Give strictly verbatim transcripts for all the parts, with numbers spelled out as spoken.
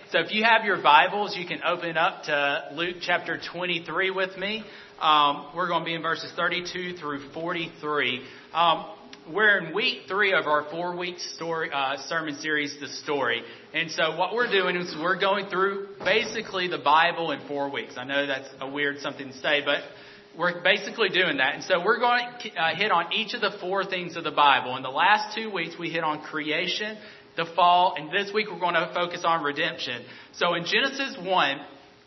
So if you have your Bibles, you can open up to Luke chapter twenty-three with me. Um, we're going to be in verses thirty-two through forty-three. Um, we're in week three of our four-week story uh, sermon series, The Story. And so what we're doing is we're going through basically the Bible in four weeks. I know that's a weird something to say, but we're basically doing that. And so we're going to uh, hit on each of the four things of the Bible. In the last two weeks, we hit on creation, the fall, and this week we're going to focus on redemption. So in Genesis one,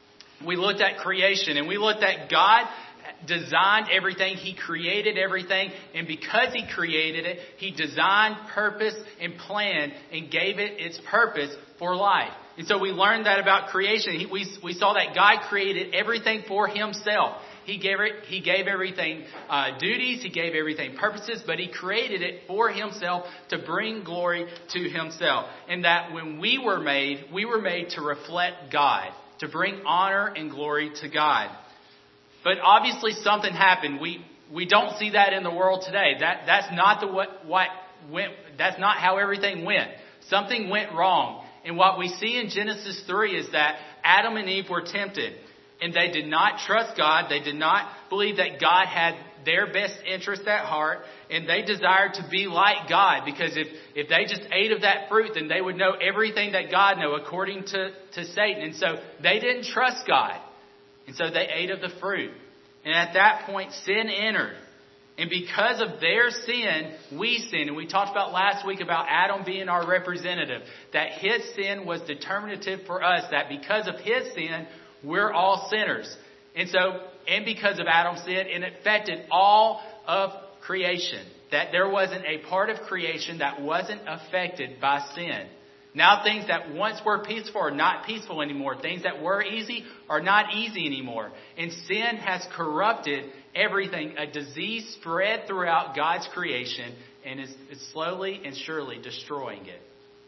we looked at creation, and we looked at God designed everything. He created everything, and because He created it, He designed, purpose, and planned, and gave it its purpose for life. And so we learned that about creation. He, we, we saw that God created everything for Himself. He gave it, He gave everything uh, duties, He gave everything purposes, but He created it for Himself to bring glory to Himself. And that when we were made, we were made to reflect God, to bring honor and glory to God. But obviously something happened. We we don't see that in the world today. That that's not the what what went. That's not how everything went. Something went wrong. And what we see in Genesis three is that Adam and Eve were tempted. And they did not trust God. They did not believe that God had their best interest at heart. And they desired to be like God. Because if, if they just ate of that fruit, then they would know everything that God knew according to, to Satan. And so they didn't trust God. And so they ate of the fruit. And at that point, sin entered. And because of their sin, we sin. And we talked about last week about Adam being our representative. That his sin was determinative for us. That because of his sin, we're all sinners. And so, and because of Adam's sin, it affected all of creation. That there wasn't a part of creation that wasn't affected by sin. Now things that once were peaceful are not peaceful anymore. Things that were easy are not easy anymore. And sin has corrupted everything. A disease spread throughout God's creation and is, is slowly and surely destroying it.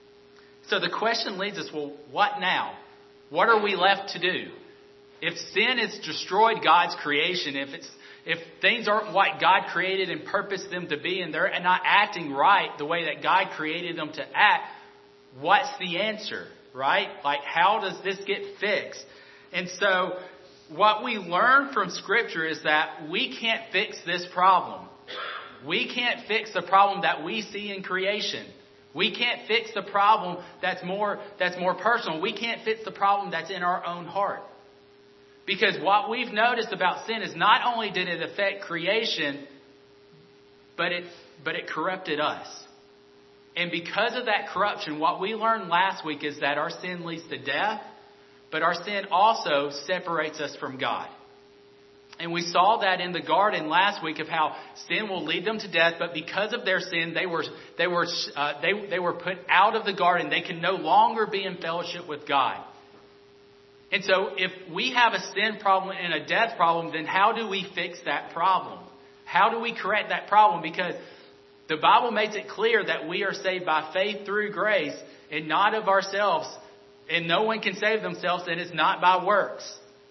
So the question leads us, well, what now? What are we left to do? If sin has destroyed God's creation, if it's if things aren't what God created and purposed them to be, and they're not acting right the way that God created them to act, what's the answer, right? Like, how does this get fixed? And so what we learn from Scripture is that we can't fix this problem. We can't fix the problem that we see in creation. We can't fix the problem that's more that's more personal. We can't fix the problem that's in our own heart. Because what we've noticed about sin is not only did it affect creation, but it but it corrupted us. And because of that corruption, what we learned last week is that our sin leads to death, but our sin also separates us from God. And we saw that in the garden last week of how sin will lead them to death, but because of their sin, they were they were uh, they they were put out of the garden. They can no longer be in fellowship with God. And so, if we have a sin problem and a death problem, then how do we fix that problem? How do we correct that problem? Because the Bible makes it clear that we are saved by faith through grace and not of ourselves. And no one can save themselves, and it's not by works.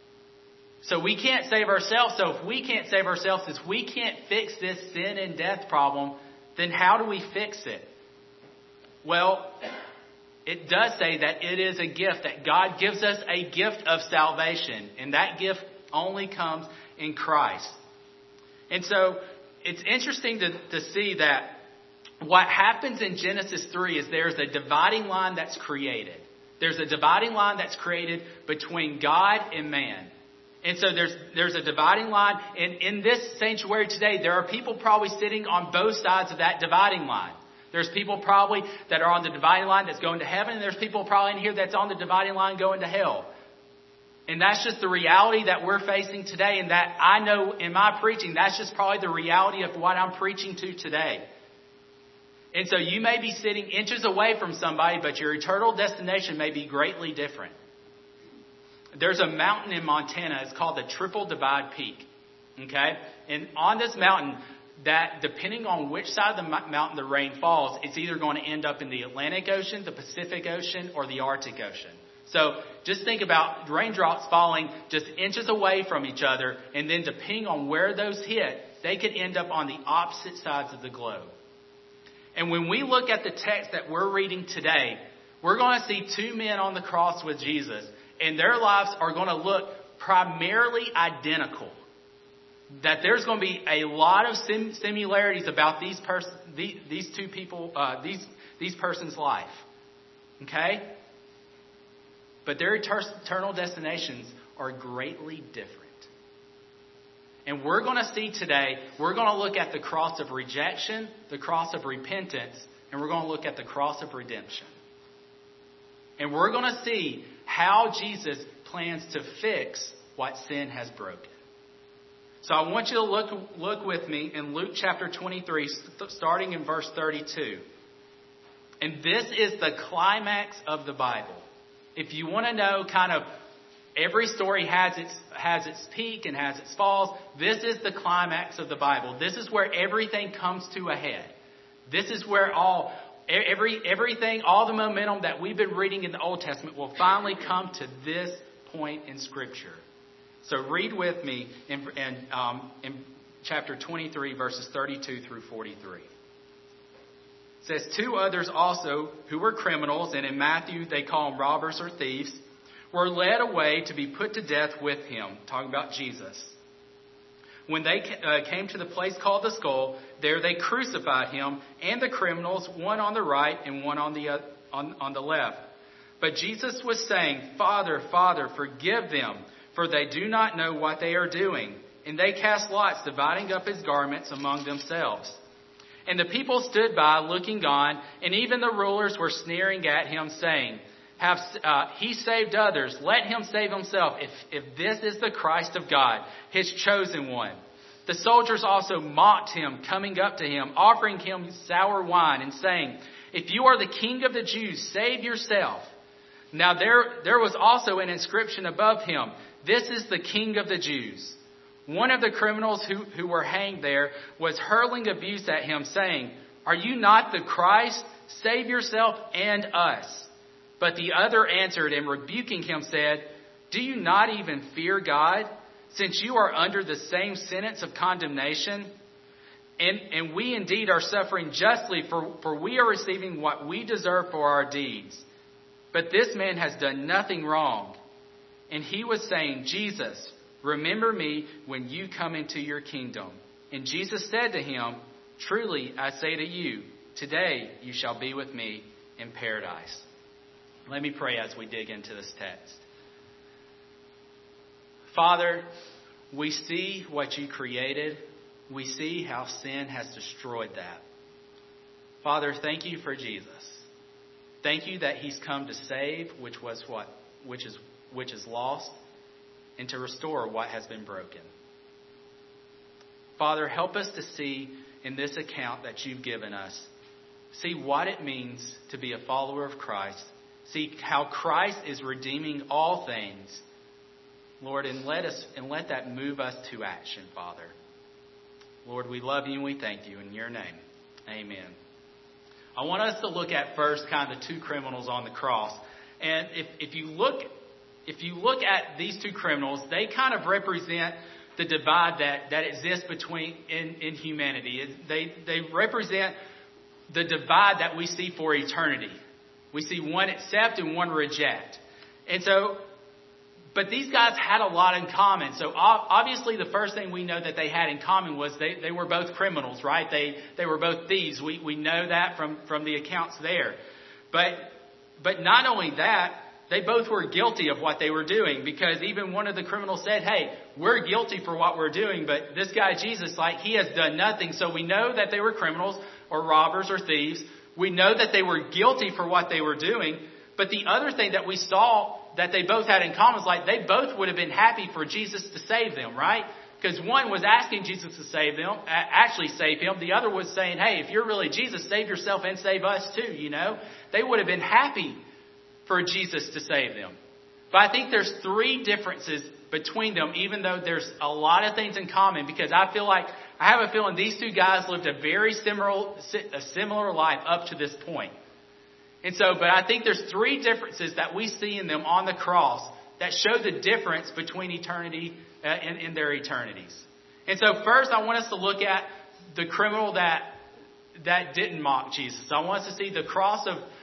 So we can't save ourselves. So if we can't save ourselves, if we can't fix this sin and death problem, then how do we fix it? Well, it does say that it is a gift, that God gives us a gift of salvation. And that gift only comes in Christ. And so it's interesting to, to see that what happens in Genesis three is there's a dividing line that's created. There's a dividing line that's created between God and man. And so there's there's a dividing line. And in this sanctuary today, there are people probably sitting on both sides of that dividing line. There's people probably that are on the dividing line that's going to heaven. And there's people probably in here that's on the dividing line going to hell. And that's just the reality that we're facing today. And that I know in my preaching, that's just probably the reality of what I'm preaching to today. And so you may be sitting inches away from somebody, but your eternal destination may be greatly different. There's a mountain in Montana. It's called the Triple Divide Peak. Okay? And on this mountain, that depending on which side of the mountain the rain falls, it's either going to end up in the Atlantic Ocean, the Pacific Ocean, or the Arctic Ocean. So just think about raindrops falling just inches away from each other, and then depending on where those hit, they could end up on the opposite sides of the globe. And when we look at the text that we're reading today, we're going to see two men on the cross with Jesus, and their lives are going to look primarily identical. That there's going to be a lot of sim- similarities about these pers- these, these two people, uh, these these persons' life. Okay? But their eternal destinations are greatly different. And we're going to see today, we're going to look at the cross of rejection, the cross of repentance, and we're going to look at the cross of redemption. And we're going to see how Jesus plans to fix what sin has broken. So I want you to look, look with me in Luke chapter twenty-three, starting in verse thirty-two. And this is the climax of the Bible. If you want to know kind of every story has its has its peak and has its falls, this is the climax of the Bible. This is where everything comes to a head. This is where all every everything, all the momentum that we've been reading in the Old Testament will finally come to this point in Scripture. So read with me in, in, um, in chapter twenty-three, verses thirty-two through forty-three. It says, two others also who were criminals, and in Matthew they call them robbers or thieves, were led away to be put to death with him. Talking about Jesus. When they uh, came to the place called the Skull, there they crucified him and the criminals, one on the right and one on the uh, on, on the left. But Jesus was saying, Father, Father, forgive them, for they do not know what they are doing. And they cast lots, dividing up his garments among themselves. And the people stood by, looking on, and even the rulers were sneering at him, saying, Have uh, he saved others? Let him save himself, if, if this is the Christ of God, his chosen one. The soldiers also mocked him, coming up to him, offering him sour wine, and saying, If you are the king of the Jews, save yourself. Now there, there was also an inscription above him, This is the King of the Jews. One of the criminals who, who were hanged there was hurling abuse at him, saying, Are you not the Christ? Save yourself and us. But the other answered and rebuking him said, Do you not even fear God, since you are under the same sentence of condemnation? And, and we indeed are suffering justly, for, for we are receiving what we deserve for our deeds. But this man has done nothing wrong. And he was saying, Jesus, remember me when you come into your kingdom. And Jesus said to him, Truly I say to you, today you shall be with me in paradise. Let me pray as we dig into this text. Father, we see what you created. We see how sin has destroyed that. Father, thank you for Jesus. Thank you that he's come to save, which was what, which is which is lost, and to restore what has been broken. Father, help us to see in this account that you've given us, see what it means to be a follower of Christ. See how Christ is redeeming all things, Lord, and let us and let that move us to action, Father. Lord, we love you and we thank you in your name. Amen. I want us to look at first kind of the two criminals on the cross. And if, if you look if you look at these two criminals, they kind of represent the divide that, that exists between in, in humanity. They they represent the divide that we see for eternity. We see one accept and one reject. And so, but these guys had a lot in common. So obviously the first thing we know that they had in common was they, they were both criminals, right? They they were both thieves. We we know that from, from the accounts there. But but not only that, they both were guilty of what they were doing, because even one of the criminals said, hey, we're guilty for what we're doing, but this guy Jesus, like, he has done nothing. So we know that they were criminals or robbers or thieves. We know that they were guilty for what they were doing. But the other thing that we saw that they both had in common is, like, they both would have been happy for Jesus to save them, right? Because one was asking Jesus to save them, actually save him. The other was saying, hey, if you're really Jesus, save yourself and save us too, you know. They would have been happy for Jesus to save them. But I think there's three differences between them, even though there's a lot of things in common, because I feel like, I have a feeling these two guys lived a very similar, a similar life up to this point. And so, but I think there's three differences that we see in them on the cross that show the difference between eternity uh, and in their eternities. And so first I want us to look at the criminal that that didn't mock Jesus. I want us to see the cross of,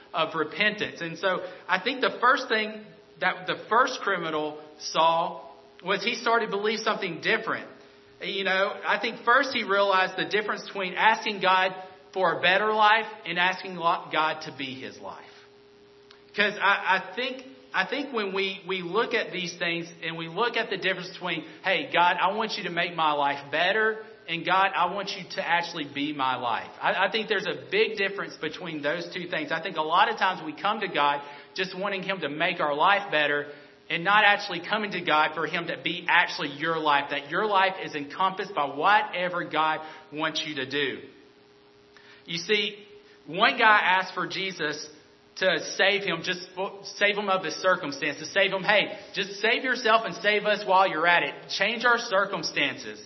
of repentance. And so I think the first thing that the first criminal saw was he started to believe something different. You know, I think first he realized the difference between asking God for a better life and asking God to be his life. Because I, I think I think when we, we look at these things and we look at the difference between, hey, God, I want you to make my life better, and God, I want you to actually be my life. I, I think there's a big difference between those two things. I think a lot of times we come to God just wanting him to make our life better, and not actually coming to God for him to be actually your life, that your life is encompassed by whatever God wants you to do. You see, one guy asked for Jesus to save him, just save him of his circumstances, save him, hey, just save yourself and save us while you're at it. Change our circumstances.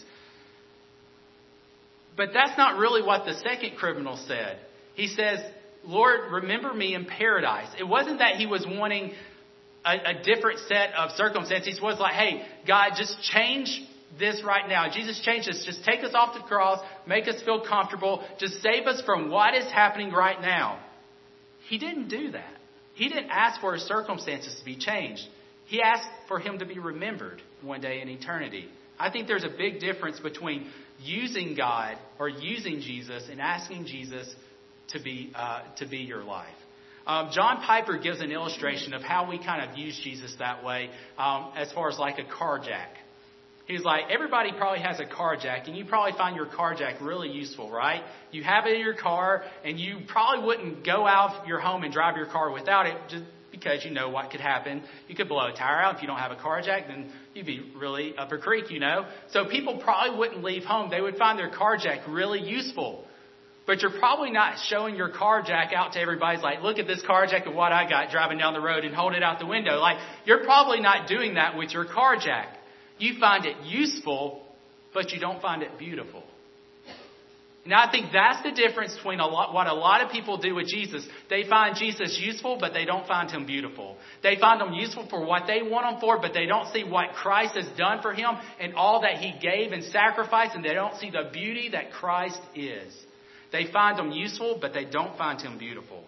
But that's not really what the second criminal said. He says, Lord, remember me in paradise. It wasn't that he was wanting A, a different set of circumstances. Was like, hey, God, just change this right now. Jesus, change this. Just take us off the cross. Make us feel comfortable. Just save us from what is happening right now. He didn't do that. He didn't ask for his circumstances to be changed. He asked for him to be remembered one day in eternity. I think there's a big difference between using God or using Jesus and asking Jesus to be uh, to be your life. Um, John Piper gives an illustration of how we kind of use Jesus that way, um, as far as like a car jack. He's like, everybody probably has a car jack, and you probably find your car jack really useful, right? You have it in your car, and you probably wouldn't go out of your home and drive your car without it, just because you know what could happen. You could blow a tire out. If you don't have a car jack, then you'd be really up a creek, you know? So people probably wouldn't leave home. They would find their car jack really useful. But you're probably not showing your car jack out to everybody. It's like, look at this car jack of what I got driving down the road, and hold it out the window. Like, you're probably not doing that with your car jack. You find it useful, but you don't find it beautiful. Now, I think that's the difference between a lot, what a lot of people do with Jesus. They find Jesus useful, but they don't find him beautiful. They find him useful for what they want him for, but they don't see what Christ has done for him and all that he gave and sacrificed, and they don't see the beauty that Christ is. They find him useful, but they don't find him beautiful.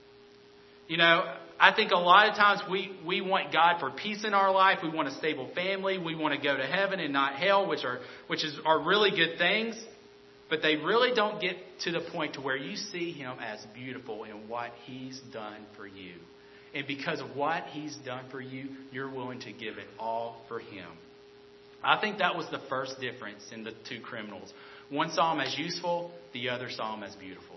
You know, I think a lot of times we, we want God for peace in our life. We want a stable family. We want to go to heaven and not hell, which are which is are really good things. But they really don't get to the point to where you see him as beautiful in what he's done for you. And because of what he's done for you, you're willing to give it all for him. I think that was the first difference in the two criminals. One saw him as useful, the other saw him as beautiful.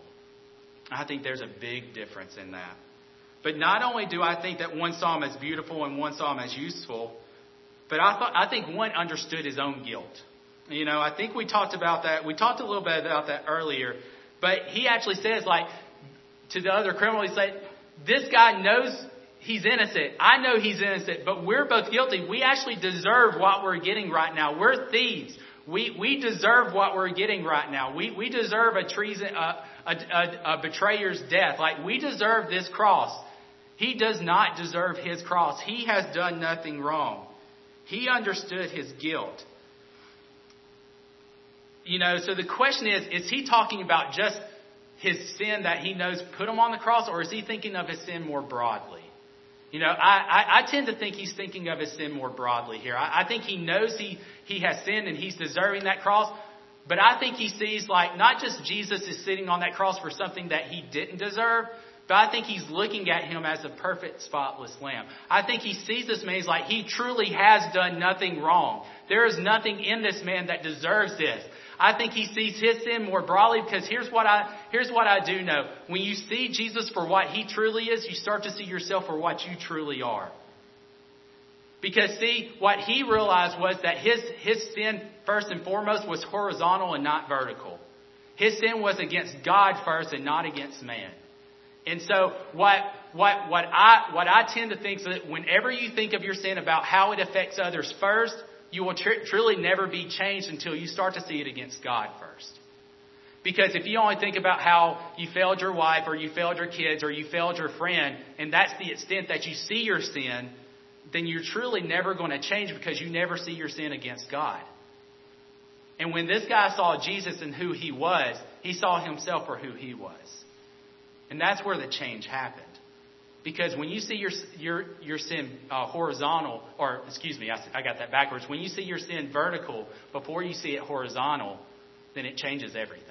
I think there's a big difference in that. But not only do I think that one saw him as beautiful and one saw him as useful, but I thought I think one understood his own guilt. You know, I think we talked about that. We talked a little bit about that earlier. But he actually says, like, to the other criminal, he said, this guy knows he's innocent. I know he's innocent, but we're both guilty. We actually deserve what we're getting right now. We're thieves. We we deserve what we're getting right now. We we deserve a treason, a, a, a, a betrayer's death. Like, we deserve this cross. He does not deserve his cross. He has done nothing wrong. He understood his guilt. You know, so the question is, is he talking about just his sin that he knows put him on the cross, or is he thinking of his sin more broadly? You know, I, I, I tend to think he's thinking of his sin more broadly here. I, I think he knows he, he has sinned and he's deserving that cross. But I think he sees, like, not just Jesus is sitting on that cross for something that he didn't deserve, but I think he's looking at him as a perfect, spotless lamb. I think he sees this man, he's like, he truly has done nothing wrong. There is nothing in this man that deserves this. I think he sees his sin more broadly, because here's what I here's what I do know. When you see Jesus for what he truly is, you start to see yourself for what you truly are. Because, see, what he realized was that his, his sin, first and foremost, was horizontal and not vertical. His sin was against God first and not against man. And so what what what I what I tend to think is that whenever you think of your sin about how it affects others first, you will tr- truly never be changed until you start to see it against God first. Because if you only think about how you failed your wife, or you failed your kids, or you failed your friend, and that's the extent that you see your sin, then you're truly never going to change, because you never see your sin against God. And when this guy saw Jesus and who he was, he saw himself for who he was. And that's where the change happened. Because when you see your your your sin uh, horizontal, or excuse me, I, I got that backwards. When you see your sin vertical before you see it horizontal, then it changes everything.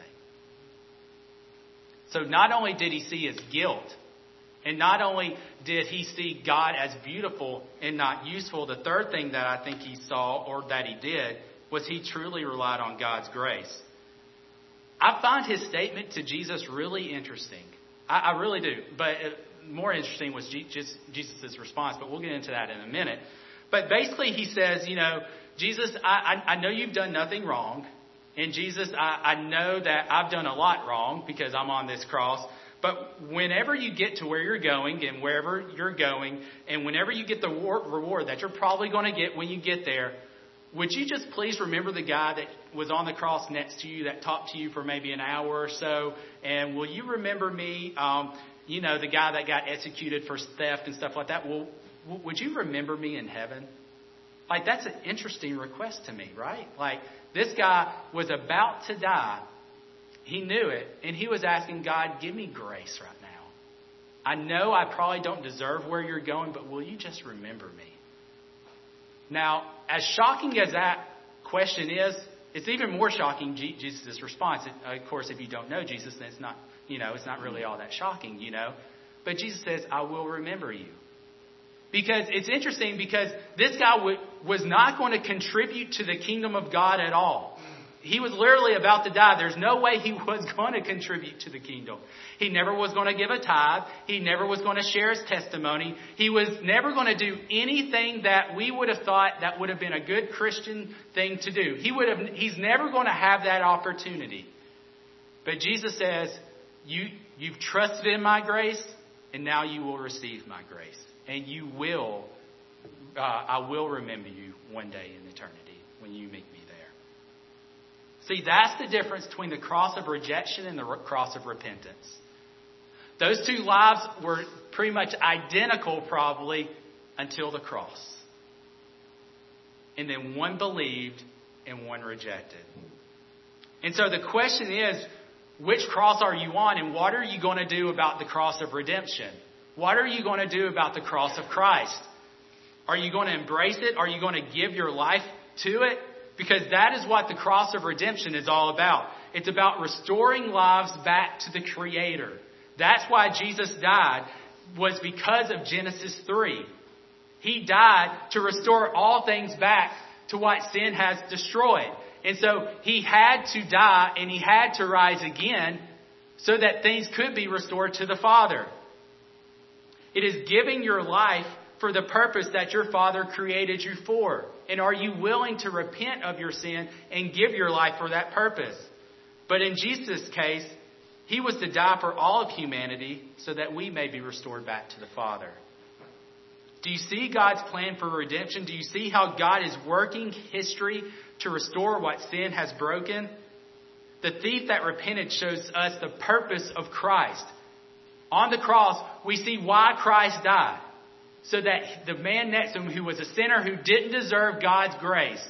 So not only did he see his guilt, and not only did he see God as beautiful and not useful, the third thing that I think he saw, or that he did, was he truly relied on God's grace. I find his statement to Jesus really interesting. I, I really do. But more interesting was Jesus' response, but we'll get into that in a minute. But basically he says, you know, Jesus, I, I, I know you've done nothing wrong. And Jesus, I, I know that I've done a lot wrong because I'm on this cross. But whenever you get to where you're going and wherever you're going, and whenever you get the reward that you're probably going to get when you get there, would you just please remember the guy that was on the cross next to you that talked to you for maybe an hour or so? And will you remember me, um, you know, the guy that got executed for theft and stuff like that? Well, would you remember me in heaven? Like, that's an interesting request to me, right? Like, this guy was about to die. He knew it. And he was asking God, give me grace right now. I know I probably don't deserve where you're going, but will you just remember me? Now, as shocking as that question is, it's even more shocking, Jesus' response. Of course, if you don't know Jesus, then it's not, you know, it's not really all that shocking, you know. But Jesus says, I will remember you. Because it's interesting because this guy w- was not going to contribute to the kingdom of God at all. He was literally about to die. There's no way he was going to contribute to the kingdom. He never was going to give a tithe. He never was going to share his testimony. He was never going to do anything that we would have thought that would have been a good Christian thing to do. He would have. He's never going to have that opportunity. But Jesus says, you, you've trusted in my grace, and now you will receive my grace. And you will, uh, I will remember you one day in eternity when you meet me there. See, that's the difference between the cross of rejection and the cross of repentance. Those two lives were pretty much identical probably until the cross. And then one believed and one rejected. And so the question is, which cross are you on, and what are you going to do about the cross of redemption? What are you going to do about the cross of Christ? Are you going to embrace it? Are you going to give your life to it? Because that is what the cross of redemption is all about. It's about restoring lives back to the Creator. That's why Jesus died, was because of Genesis three. He died to restore all things back to what sin has destroyed. And so he had to die and he had to rise again so that things could be restored to the Father. It is giving your life for the purpose that your Father created you for. And are you willing to repent of your sin and give your life for that purpose? But in Jesus' case, he was to die for all of humanity so that we may be restored back to the Father. Do you see God's plan for redemption? Do you see how God is working history to restore what sin has broken? The thief that repented shows us the purpose of Christ. On the cross, we see why Christ died. So that the man next to him, who was a sinner who didn't deserve God's grace,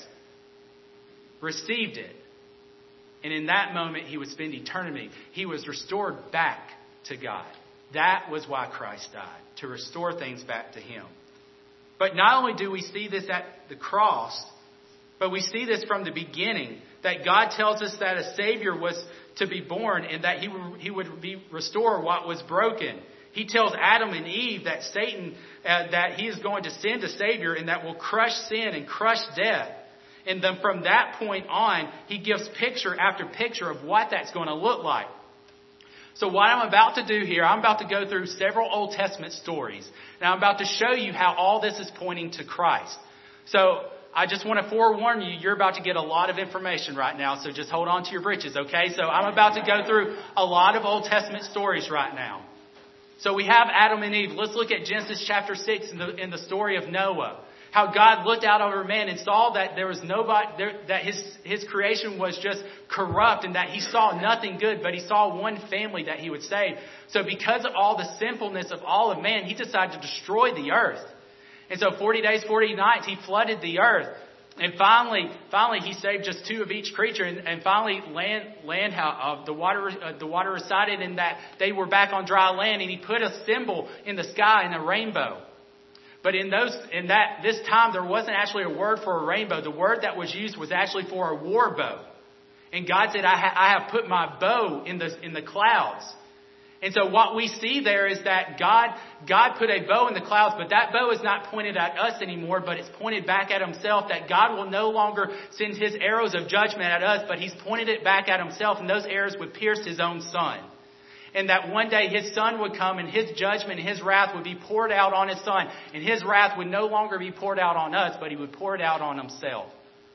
received it. And in that moment, he would spend eternity. He was restored back to God. That was why Christ died, to restore things back to him. But not only do we see this at the cross, but we see this from the beginning, that God tells us that a Savior was to be born and that he would, he would be restore what was broken. He tells Adam and Eve that Satan, uh, that he is going to send a Savior and that will crush sin and crush death. And then from that point on, he gives picture after picture of what that's going to look like. So what I'm about to do here, I'm about to go through several Old Testament stories. And I'm about to show you how all this is pointing to Christ. So I just want to forewarn you, you're about to get a lot of information right now. So just hold on to your britches, okay? So I'm about to go through a lot of Old Testament stories right now. So we have Adam and Eve. Let's look at Genesis chapter six in the, in the story of Noah. How God looked out over man and saw that there was nobody, there, that his, his creation was just corrupt and that he saw nothing good, but he saw one family that he would save. So because of all the sinfulness of all of man, he decided to destroy the earth. And so forty days, forty nights, he flooded the earth And finally, finally, he saved just two of each creature, and, and finally, land, land, how uh, the water, uh, the water receded, and that they were back on dry land. And he put a symbol in the sky in a rainbow. But in those, in that this time, there wasn't actually a word for a rainbow. The word that was used was actually for a war bow. And God said, "I, ha- I have put my bow in the in the clouds." And so what we see there is that God, God put a bow in the clouds, but that bow is not pointed at us anymore, but it's pointed back at himself, that God will no longer send his arrows of judgment at us, but he's pointed it back at himself, and those arrows would pierce his own son. And that one day his son would come, and his judgment and his wrath would be poured out on his son, and his wrath would no longer be poured out on us, but he would pour it out on himself.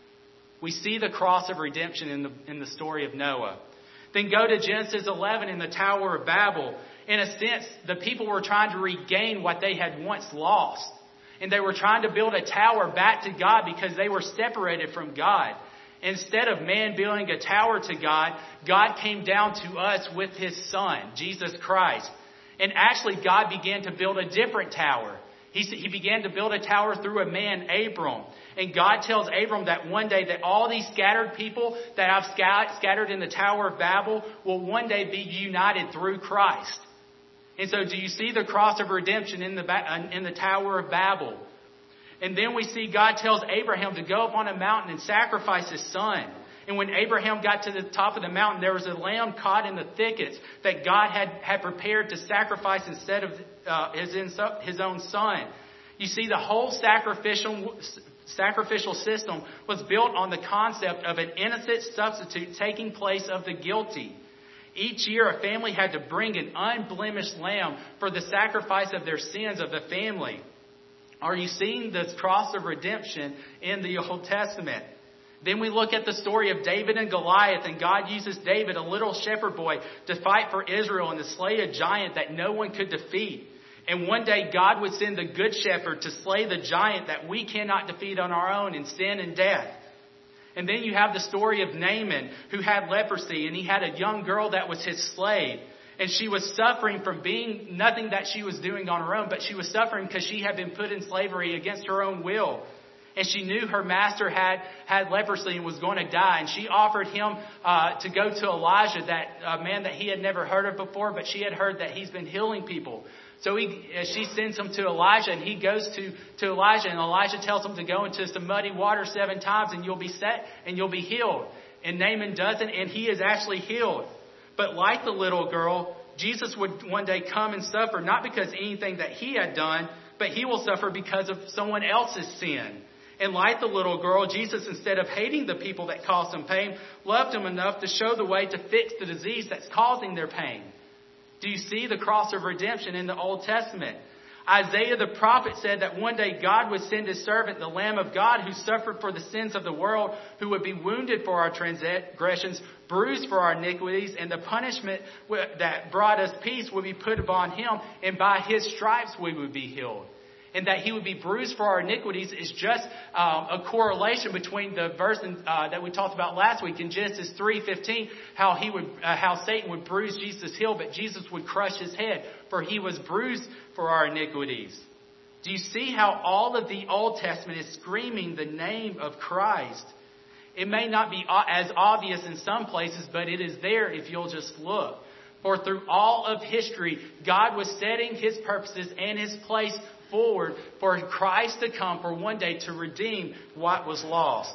We see the cross of redemption in the, in the story of Noah. Then go to Genesis eleven in the Tower of Babel. In a sense, the people were trying to regain what they had once lost. And they were trying to build a tower back to God because they were separated from God. Instead of man building a tower to God, God came down to us with his Son, Jesus Christ. And actually, God began to build a different tower. He, he began to build a tower through a man, Abram. And God tells Abram that one day that all these scattered people that I've scattered in the Tower of Babel will one day be united through Christ. And so do you see the cross of redemption in the, in the Tower of Babel? And then we see God tells Abraham to go up on a mountain and sacrifice his son. And when Abraham got to the top of the mountain, there was a lamb caught in the thickets that God had, had prepared to sacrifice instead of uh, his, his own son. You see, the whole sacrificial sacrificial system was built on the concept of an innocent substitute taking place of the guilty. Each year, a family had to bring an unblemished lamb for the sacrifice of their sins of the family. Are you seeing this cross of redemption in the Old Testament? Then we look at the story of David and Goliath, and God uses David, a little shepherd boy, to fight for Israel and to slay a giant that no one could defeat. And one day God would send the good shepherd to slay the giant that we cannot defeat on our own in sin and death. And then you have the story of Naaman, who had leprosy, and he had a young girl that was his slave. And she was suffering from being nothing that she was doing on her own, but she was suffering because she had been put in slavery against her own will. And she knew her master had, had leprosy and was going to die. And she offered him uh, to go to Elijah, that uh, man that he had never heard of before, but she had heard that he's been healing people. So he, she sends him to Elijah, and he goes to, to Elijah, and Elijah tells him to go into some muddy water seven times, and you'll be set, and you'll be healed. And Naaman doesn't, and he is actually healed. But like the little girl, Jesus would one day come and suffer, not because of anything that he had done, but he will suffer because of someone else's sin. And like the little girl, Jesus, instead of hating the people that caused him pain, loved them enough to show the way to fix the disease that's causing their pain. Do you see the cross of redemption in the Old Testament? Isaiah the prophet said that one day God would send his servant, the Lamb of God, who suffered for the sins of the world, who would be wounded for our transgressions, bruised for our iniquities, and the punishment that brought us peace would be put upon him, and by his stripes we would be healed. And that he would be bruised for our iniquities is just um, a correlation between the verse in, uh, that we talked about last week in Genesis three fifteen, how he would, uh, how Satan would bruise Jesus' heel, but Jesus would crush his head, for he was bruised for our iniquities. Do you see how all of the Old Testament is screaming the name of Christ? It may not be as obvious in some places, but it is there if you'll just look. For through all of history, God was setting his purposes and his place forward for Christ to come for one day to redeem what was lost.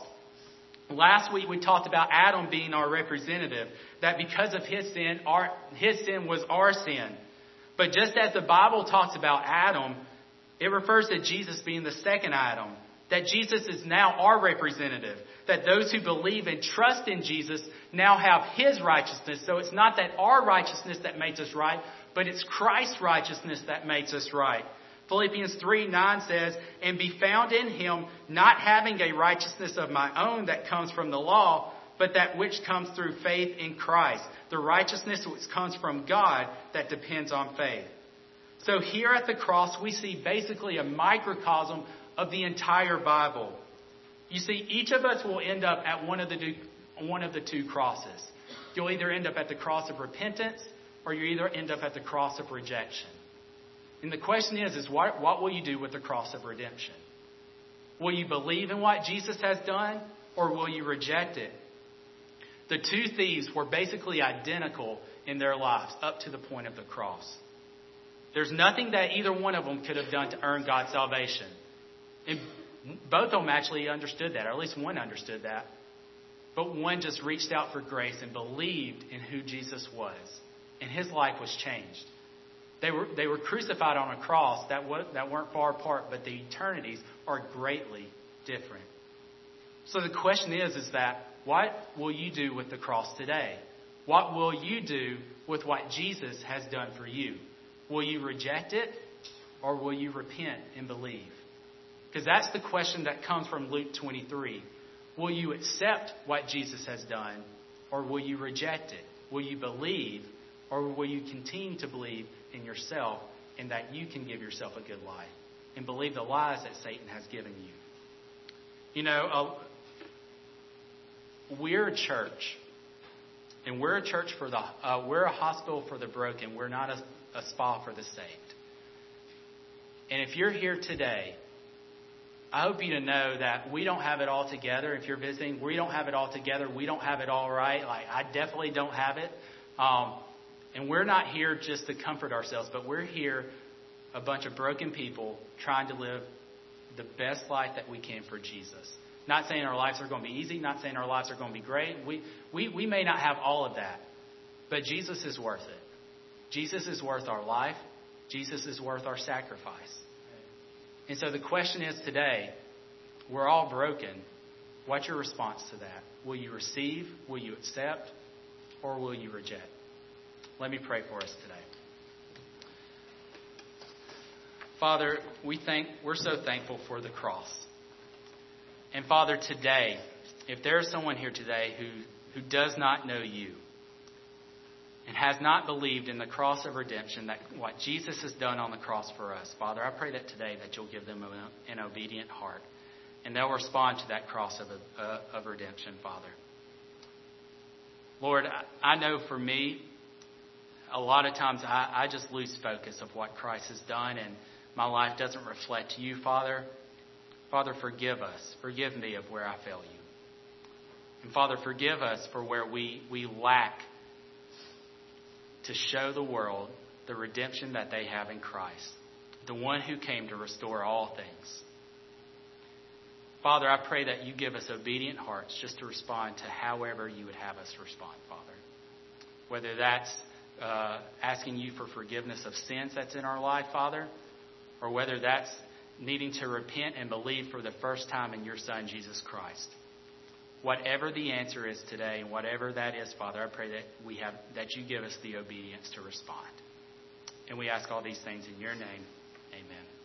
Last week we talked about Adam being our representative, that because of his sin, our, his sin was our sin. But just as the Bible talks about Adam, it refers to Jesus being the second Adam, that Jesus is now our representative, that those who believe and trust in Jesus now have his righteousness. So it's not that our righteousness that makes us right, but it's Christ's righteousness that makes us right. Philippians three nine says, and be found in him, not having a righteousness of my own that comes from the law, but that which comes through faith in Christ, the righteousness which comes from God that depends on faith. So here at the cross, we see basically a microcosm of the entire Bible. You see, each of us will end up at one of the two, one of the two crosses. You'll either end up at the cross of repentance, or you either end up at the cross of rejection. And the question is, is what, what will you do with the cross of redemption? Will you believe in what Jesus has done, or will you reject it? The two thieves were basically identical in their lives up to the point of the cross. There's nothing that either one of them could have done to earn God's salvation. And both of them actually understood that, or at least one understood that. But one just reached out for grace and believed in who Jesus was. And his life was changed. They were they were crucified on a cross that, was, that weren't far apart, but the eternities are greatly different. So the question is, is that what will you do with the cross today? What will you do with what Jesus has done for you? Will you reject it, or will you repent and believe? Because that's the question that comes from Luke twenty-three. Will you accept what Jesus has done, or will you reject it? Will you believe, or will you continue to believe in yourself and that you can give yourself a good life and believe the lies that Satan has given you? You know, uh, we're a church, and we're a church for the, uh, we're a hospital for the broken. We're not a, a spa for the saved. And if you're here today, I hope you to know that we don't have it all together. If you're visiting, we don't have it all together. We don't have it all right. Like, I definitely don't have it. Um, and we're not here just to comfort ourselves, but we're here, a bunch of broken people trying to live the best life that we can for Jesus. Not saying our lives are going to be easy. Not saying our lives are going to be great. We, we, we may not have all of that, but Jesus is worth it. Jesus is worth our life. Jesus is worth our sacrifice. And so the question is today, we're all broken. What's your response to that? Will you receive? Will you accept? Or will you reject? Let me pray for us today. Father, we thank, we're so thankful for the cross. And Father, today, if there is someone here today who, who does not know you and has not believed in the cross of redemption, that what Jesus has done on the cross for us, Father, I pray that today that you'll give them an obedient heart and they'll respond to that cross of, uh, of redemption, Father. Lord, I, I know for me, a lot of times I, I just lose focus of what Christ has done and my life doesn't reflect you, Father. Father, forgive us. Forgive me of where I fail you. And Father, forgive us for where we, we lack to show the world the redemption that they have in Christ, the one who came to restore all things. Father, I pray that you give us obedient hearts just to respond to however you would have us respond, Father. Whether that's uh, asking you for forgiveness of sins that's in our life, Father, or whether that's needing to repent and believe for the first time in your Son, Jesus Christ. Whatever the answer is today, and whatever that is, Father, I pray that we have that you give us the obedience to respond. And we ask all these things in your name. Amen.